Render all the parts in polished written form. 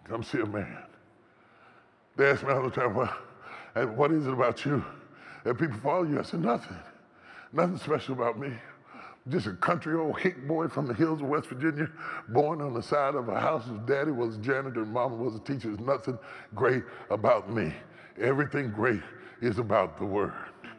Come see a man. They ask me all the time, well, and what is it about you that people follow you? I said, nothing. Nothing special about me. Just a country old hick boy from the hills of West Virginia, born on the side of a house whose daddy was a janitor and mama was a teacher. There's nothing great about me. Everything great is about the word.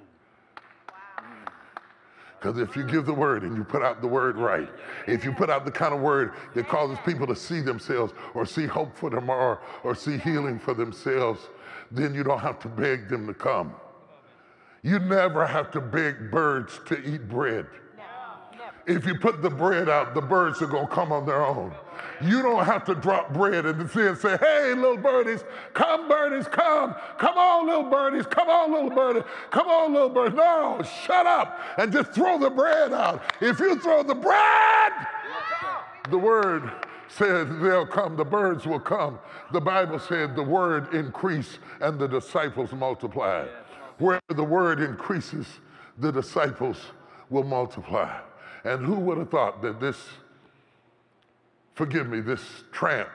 Because if you give the word and you put out the word right, if you put out the kind of word that causes people to see themselves or see hope for tomorrow or see healing for themselves, then you don't have to beg them to come. You never have to beg birds to eat bread. If you put the bread out, the birds are going to come on their own. You don't have to drop bread and then say, hey, little birdies, come, come. Come on, little birdies, come on, little birdie, come on, little bird. No, shut up and just throw the bread out. If you throw the bread, the word says they'll come, the birds will come. The Bible said the word increased and the disciples multiplied. Where the word increases, the disciples will multiply. And who would have thought that this, forgive me, this tramp,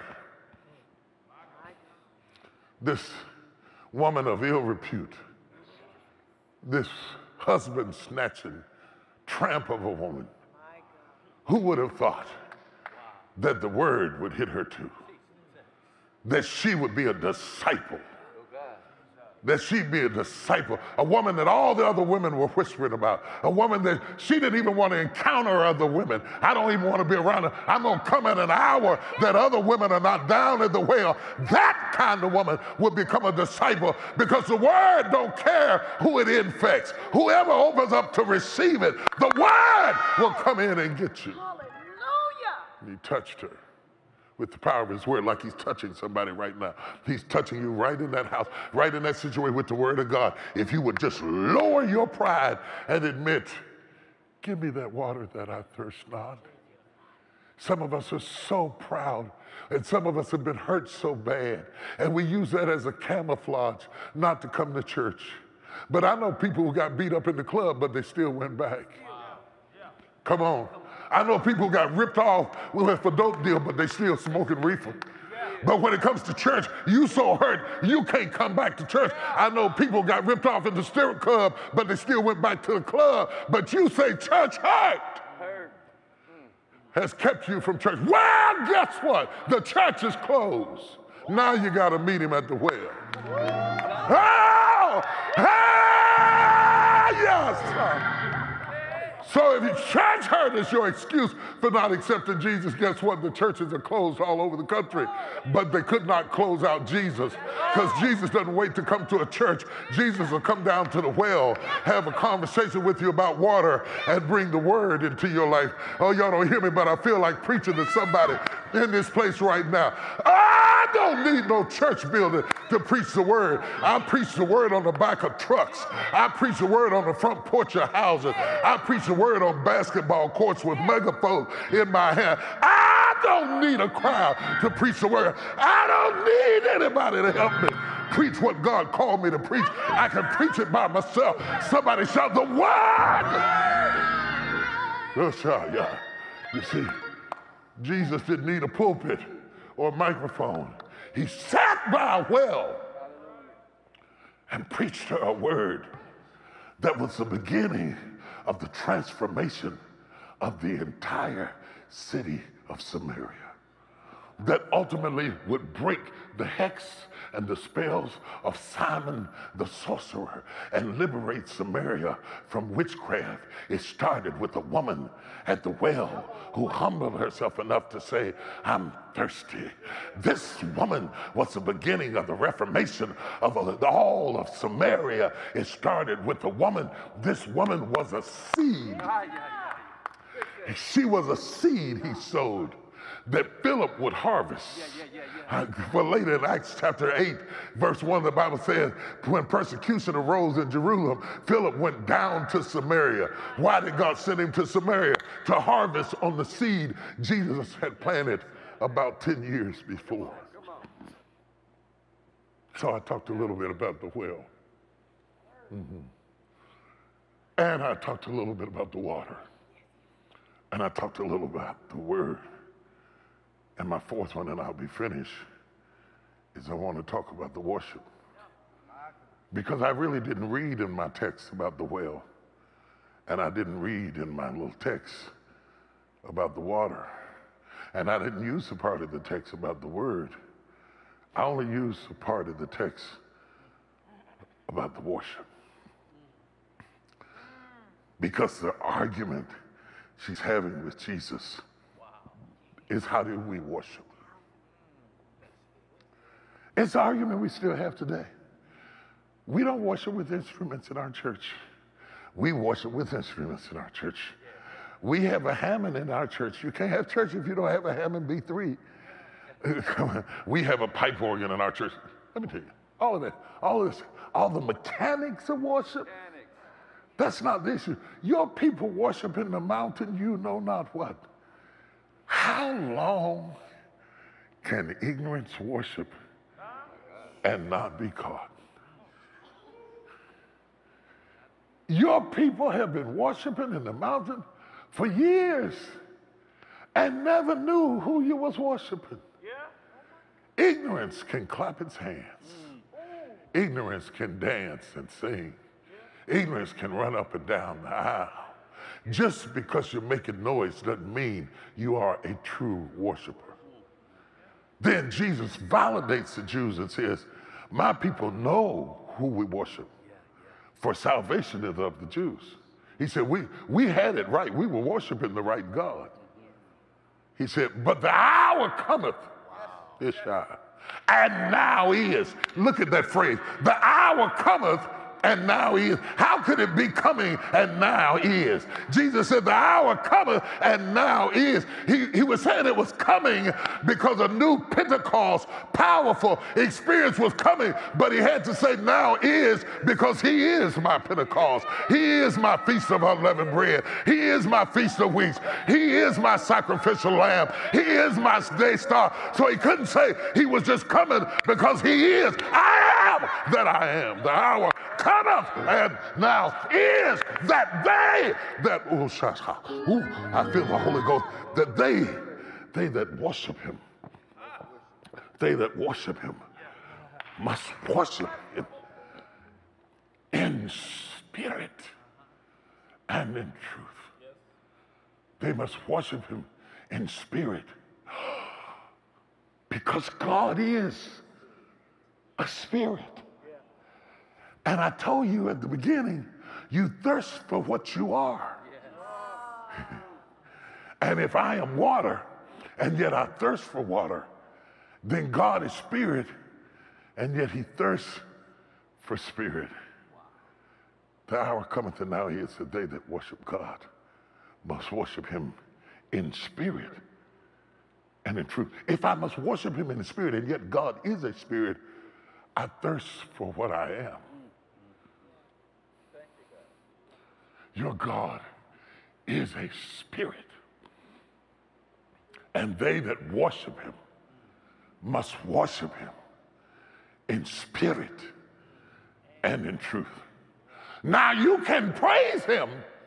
this woman of ill repute, this husband-snatching tramp of a woman, who would have thought that the word would hit her too? That she would be a disciple. That she'd be a disciple, a woman that all the other women were whispering about, a woman that she didn't even want to encounter other women. I don't even want to be around her. I'm going to come at an hour that other women are not down at the well. That kind of woman would become a disciple because the word don't care who it infects. Whoever opens up to receive it, the word will come in and get you. Hallelujah. And he touched her with the power of his word, like he's touching somebody right now. He's touching you right in that house, right in that situation with the word of God. If you would just lower your pride and admit, give me that water that I thirst not. Some of us are so proud, and some of us have been hurt so bad, and we use that as a camouflage not to come to church. But I know people who got beat up in the club, but they still went back. Come on. I know people who got ripped off with a dope deal, but they still smoking reefer. But when it comes to church, you so hurt, you can't come back to church. I know people got ripped off in the strip club, but they still went back to the club. But you say church hurt has kept you from church. Well, guess what? The church is closed. Now you got to meet him at the well. Oh, yes. So if church hurt is your excuse for not accepting Jesus, guess what? The churches are closed all over the country. But they could not close out Jesus because Jesus doesn't wait to come to a church. Jesus will come down to the well, have a conversation with you about water, and bring the word into your life. Oh, y'all don't hear me, but I feel like preaching to somebody in this place right now. I don't need no church building to preach the word. I preach the word on the back of trucks. I preach the word on the front porch of houses. I preach the word on basketball courts with megaphones in my hand. I don't need a crowd to preach the word. I don't need anybody to help me preach what God called me to preach. I can preach it by myself. Somebody shout the word. You see, Jesus didn't need a pulpit or a microphone. He sat by a well and preached her a word that was the beginning of the transformation of the entire city of Samaria, that ultimately would break the hex and the spells of Simon the sorcerer and liberate Samaria from witchcraft. It started with a woman at the well who humbled herself enough to say, I'm thirsty. This woman was the beginning of the reformation of all of Samaria. It started with a woman. This woman was a seed. She was a seed he sowed that Philip would harvest. For later in Acts chapter 8, verse 1, the Bible says, when persecution arose in Jerusalem, Philip went down to Samaria. Why did God send him to Samaria? To harvest on the seed Jesus had planted about 10 years before. So I talked a little bit about the well. And I talked a little bit about the water. And I talked a little about the word. And my fourth one, and I'll be finished, is I want to talk about the worship. Because I really didn't read in my text about the well, and I didn't read in my little text about the water, and I didn't use the part of the text about the word. I only used the part of the text about the worship. Because the argument she's having with Jesus is, how do we worship? It's the argument we still have today. We don't worship with instruments in our church. We worship with instruments in our church. We have a Hammond in our church. You can't have church if you don't have a Hammond B3. We have a pipe organ in our church. Let me tell you, all of this, all the mechanics of worship, that's not the issue. Your people worship in the mountain, you know not what. How long can ignorance worship and not be caught? Your people have been worshiping in the mountain for years and never knew who you was worshiping. Yeah. Ignorance can clap its hands. Ignorance can dance and sing. Ignorance can run up and down the aisle. Just because you're making noise doesn't mean you are a true worshiper. Then Jesus validates the Jews and says, my people know who we worship, for salvation is of the Jews. He said, we had it right. We were worshiping the right God. He said, but the hour cometh, and now is. Look at that phrase. The hour cometh, and now is. How could it be coming and now is? Jesus said the hour cometh and now is. He was saying it was coming because a new Pentecost, powerful experience was coming, but he had to say now is because he is my Pentecost. He is my Feast of Unleavened Bread. He is my Feast of Weeks. He is my sacrificial lamb. He is my day star. So he couldn't say he was just coming because he is. I am that I am. The hour cometh and now is that they that, I feel the Holy Ghost, that they that worship him, they that worship him must worship him in spirit and in truth. They must worship him in spirit because God is a spirit. And I told you at the beginning, you thirst for what you are. And if I am water, and yet I thirst for water, then God is spirit, and yet he thirsts for spirit. The hour cometh, and now is the day that worship God must worship him in spirit and in truth. If I must worship him in the spirit, and yet God is a spirit, I thirst for what I am. Your God is a spirit, and they that worship him must worship him in spirit and in truth. Now you can praise him.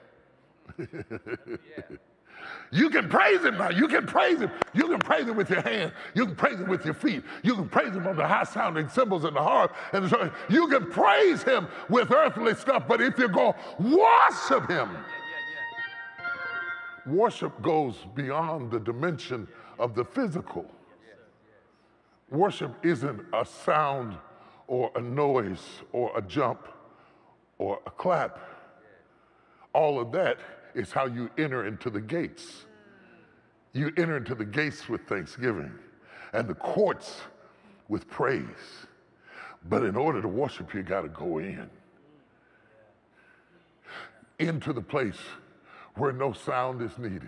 You can praise him now. You can praise him. You can praise him with your hand. You can praise him with your feet. You can praise him on the high-sounding cymbals and the harp. And so you can praise him with earthly stuff, but if you're going to worship him, worship goes beyond the dimension of the physical. Worship isn't a sound or a noise or a jump or a clap. All of that is how you enter into the gates. You enter into the gates with thanksgiving and the courts with praise. But in order to worship, you got to go into the place where no sound is needed.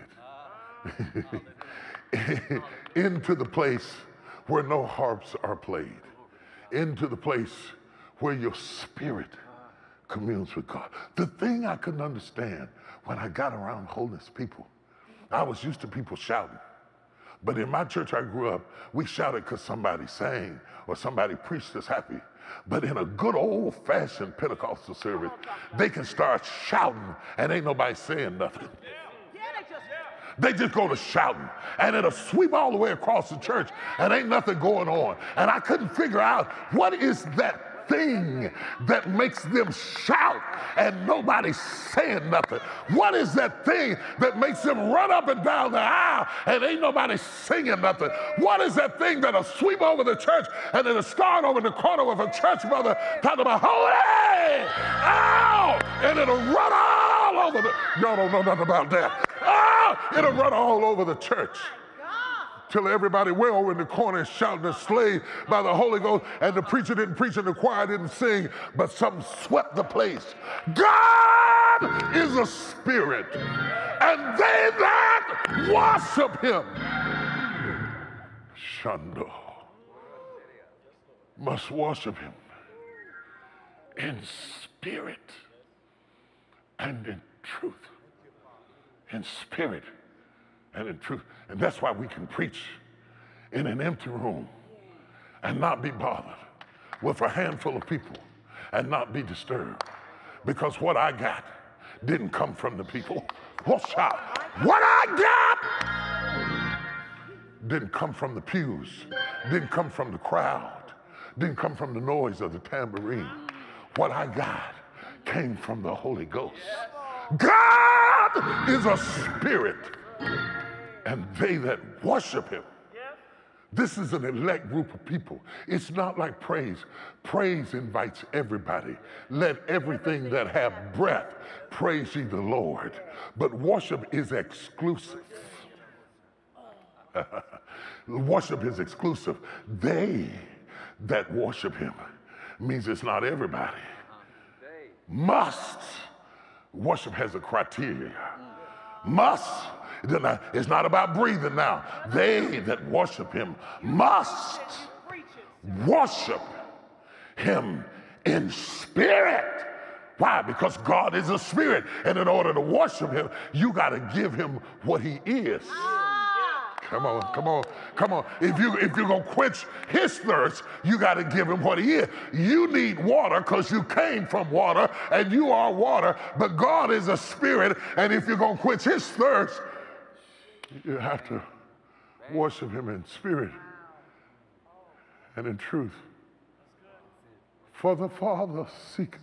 Into the place where no harps are played. Into the place where your spirit communes with God. The thing I couldn't understand when I got around holiness people, I was used to people shouting. But in my church I grew up, we shouted because somebody sang or somebody preached us happy. But in a good old-fashioned Pentecostal service, they can start shouting and ain't nobody saying nothing. They just go to shouting, and it'll sweep all the way across the church, and ain't nothing going on. And I couldn't figure out what is that thing that makes them shout and nobody's saying nothing. What is that thing that makes them run up and down the aisle and ain't nobody singing nothing? What is that thing that'll sweep over the church and it'll start over the corner of a church brother talking about holy, ow, and it'll run all over the, y'all don't know nothing about that. Oh, it'll run all over the church. Till everybody way over in the corner is shouting and slayed by the Holy Ghost, and the preacher didn't preach and the choir didn't sing, but something swept the place. God is a spirit, and they that worship him, Shando, must worship him in spirit and in truth. In spirit and in truth. And that's why we can preach in an empty room and not be bothered with a handful of people and not be disturbed. Because what I got didn't come from the people. What's up? What I got didn't come from the pews, didn't come from the crowd, didn't come from the noise of the tambourine. What I got came from the Holy Ghost. God is a spirit, and they that worship him. This is an elect group of people. It's not like praise. Praise invites everybody. Let everything that have breath praise ye the Lord. But worship is exclusive. Worship is exclusive. They that worship him means it's not everybody. Must. Worship has a criteria. Must. It's not about breathing now. They that worship him must worship him in spirit. Why? Because God is a spirit. And in order to worship him, you got to give him what he is. Come on, come on, come on. If you're going to quench his thirst, you got to give him what he is. You need water because you came from water and you are water, but God is a spirit, and if you're going to quench his thirst, you have to worship him in spirit and in truth. For the Father seeketh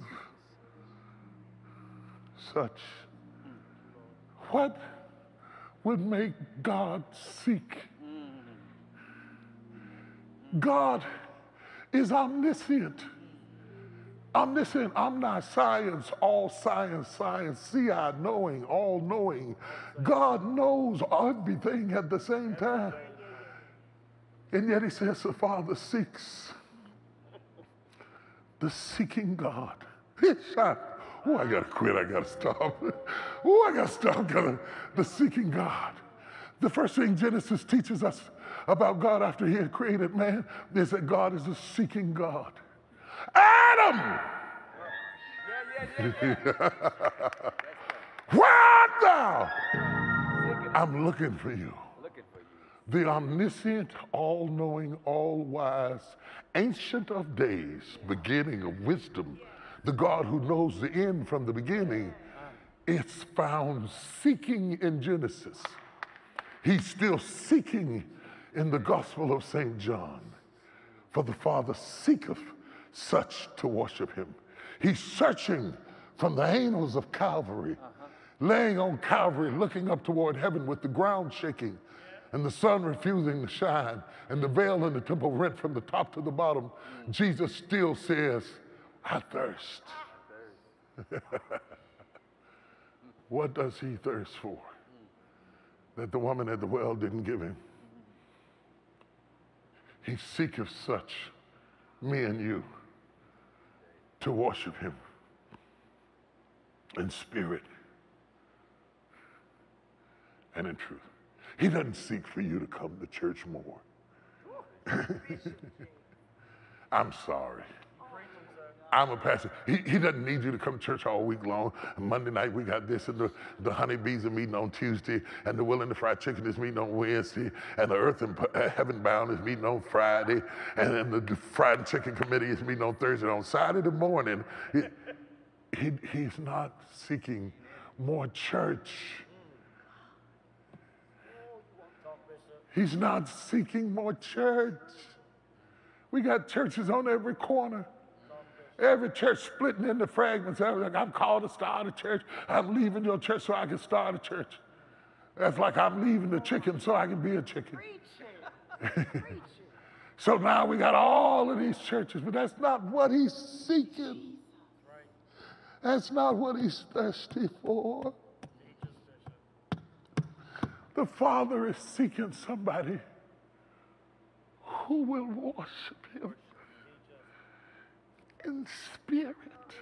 such. What would make God seek? God is omniscient. Omniscient, omniscience, all science, see-I, knowing, all knowing. God knows everything at the same time. And yet he says the Father seeks. The seeking God. Oh, I gotta quit, I gotta stop. Oh, I gotta stop, the seeking God. The first thing Genesis teaches us about God after he had created man is that God is a seeking God. Adam! Where art thou? I'm looking for you. The omniscient, all-knowing, all-wise, ancient of days, beginning of wisdom, the God who knows the end from the beginning, it's found seeking in Genesis. He's still seeking in the Gospel of St. John. For the Father seeketh such to worship him. He's searching from the annals of Calvary, laying on Calvary, looking up toward heaven with the ground shaking and the sun refusing to shine and the veil in the temple rent from the top to the bottom. Jesus still says, I thirst. What does he thirst for that the woman at the well didn't give him? He seeketh such, me and you, to worship him in spirit and in truth. He doesn't seek for you to come to church more. I'm sorry. I'm a pastor. He doesn't need you to come to church all week long. Monday night we got this, and the honeybees are meeting on Tuesday, and the Will and the Fried Chicken is meeting on Wednesday, and the Earth and Heaven Bound is meeting on Friday, and then the Fried Chicken Committee is meeting on Thursday. On Saturday morning, he's not seeking more church. He's not seeking more church. We got churches on every corner. Every church splitting into fragments. I'm called to start a church. I'm leaving your church so I can start a church. That's like I'm leaving the chicken so I can be a chicken. So now we got all of these churches, but that's not what he's seeking. That's not what he's thirsty for. The Father is seeking somebody who will worship him in spirit.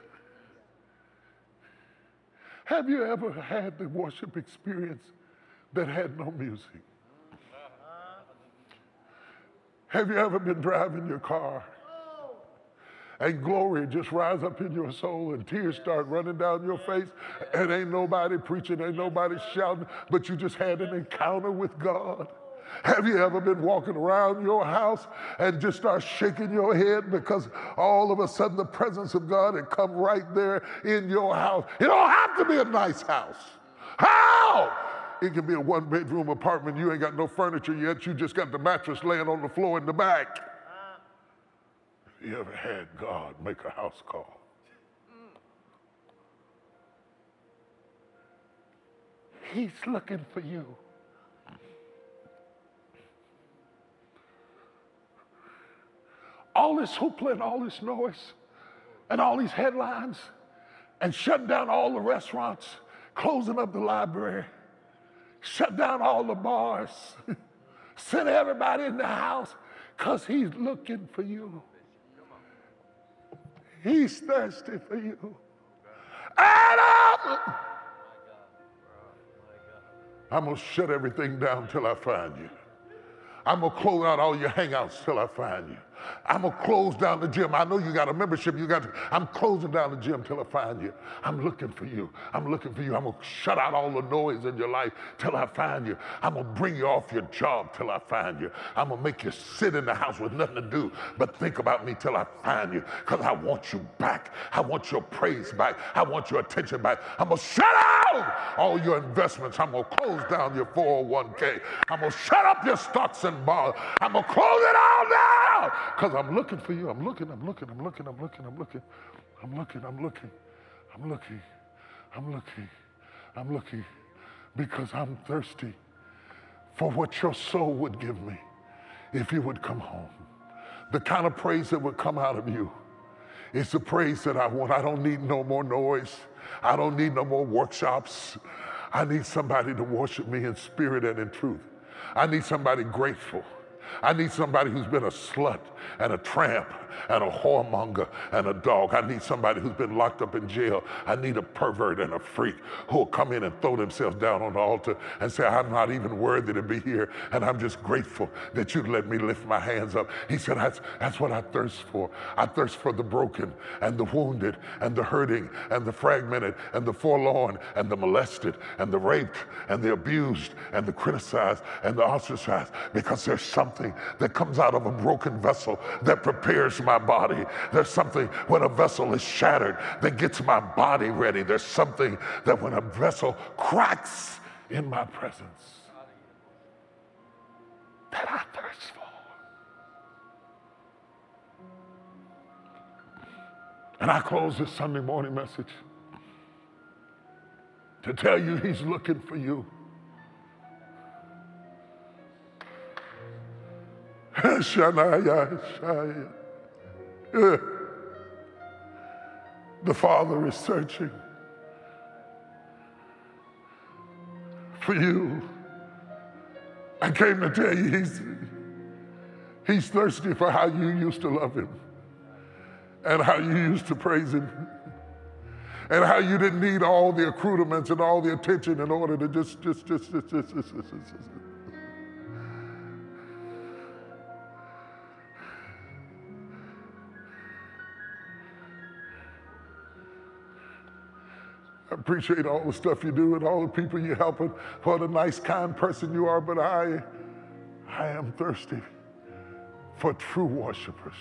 Have you ever had the worship experience that had no music? Have you ever been driving your car and glory just rise up in your soul and tears start running down your face and ain't nobody preaching, ain't nobody shouting, but you just had an encounter with God? Have you ever been walking around your house and just start shaking your head because all of a sudden the presence of God had come right there in your house? It don't have to be a nice house. How? It can be a one-bedroom apartment. You ain't got no furniture yet. You just got the mattress laying on the floor in the back. You ever had God make a house call? He's looking for you. All this hoopla and all this noise and all these headlines and shutting down all the restaurants, closing up the library, shut down all the bars, send everybody in the house because he's looking for you. He's thirsty for you. Adam! I'm going to shut everything down till I find you. I'm going to close out all your hangouts till I find you. I'm going to close down the gym. I know you got a membership. I'm closing down the gym till I find you. I'm looking for you. I'm looking for you. I'm going to shut out all the noise in your life till I find you. I'm going to bring you off your job till I find you. I'm going to make you sit in the house with nothing to do but think about me till I find you, because I want you back. I want your praise back. I want your attention back. I'm going to shut out all your investments. I'm going to close down your 401k. I'm going to shut up your stocks and bonds. I'm going to close it all down. Because I'm looking for you. I'm looking. Because I'm thirsty for what your soul would give me if you would come home. The kind of praise that would come out of you is the praise that I want. I don't need no more noise. I don't need no more workshops. I need somebody to worship me in spirit and in truth. I need somebody grateful. I need somebody who's been a slut and a tramp and a whoremonger and a dog. I need somebody who's been locked up in jail. I need a pervert and a freak who will come in and throw themselves down on the altar and say, I'm not even worthy to be here, and I'm just grateful that you'd let me lift my hands up. He said, that's what I thirst for. I thirst for the broken and the wounded and the hurting and the fragmented and the forlorn and the molested and the raped and the abused and the criticized and the ostracized, because there's something that comes out of a broken vessel that prepares my body. There's something when a vessel is shattered that gets my body ready. There's something that when a vessel cracks in my presence that I thirst for. And I close this Sunday morning message to tell you he's looking for you. The Father is searching for you. I came to tell you he's thirsty for how you used to love him and how you used to praise him and how you didn't need all the accoutrements and all the attention in order to just. I appreciate all the stuff you do and all the people you help and what a nice, kind person you are, but I am thirsty for true worshipers.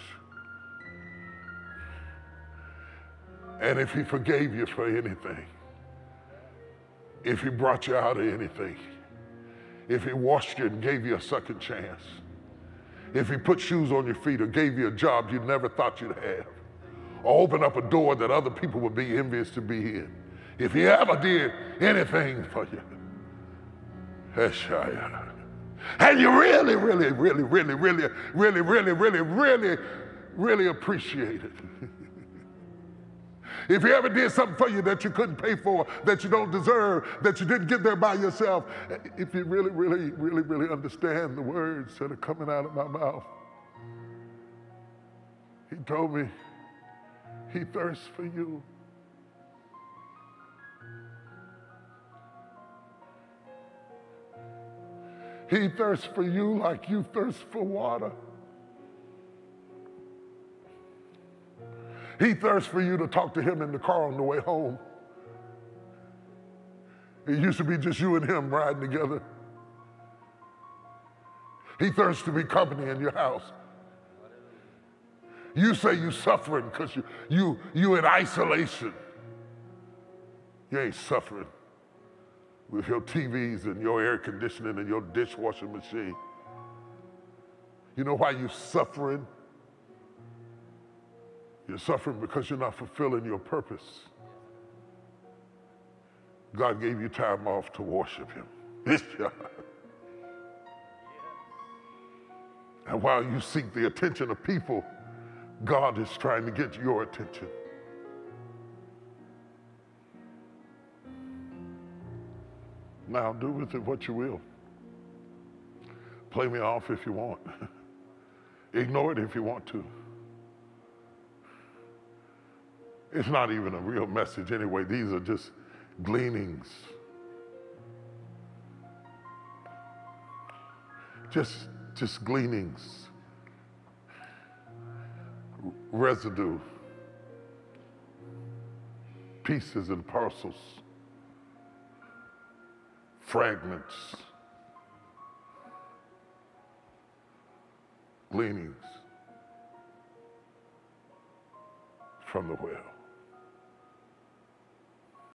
And if he forgave you for anything, if he brought you out of anything, if he washed you and gave you a second chance, if he put shoes on your feet or gave you a job you never thought you'd have, or opened up a door that other people would be envious to be in, if he ever did anything for you, and you really, really, really, really, really, really, really, really, really, really appreciate it. If he ever did something for you that you couldn't pay for, that you don't deserve, that you didn't get there by yourself, if you really, really, really, really understand the words that are coming out of my mouth. He told me he thirsts for you. He thirsts for you like you thirst for water. He thirsts for you to talk to him in the car on the way home. It used to be just you and him riding together. He thirsts to be company in your house. You say you're suffering because you in isolation. You ain't suffering with your TVs and your air conditioning and your dishwashing machine. You know why you're suffering? You're suffering because you're not fulfilling your purpose. God gave you time off to worship him. And while you seek the attention of people, God is trying to get your attention. Now do with it what you will. Play me off if you want. Ignore it if you want to. It's not even a real message anyway. These are just gleanings. Just gleanings. Residue. Pieces and parcels. Fragments. Gleanings from the well.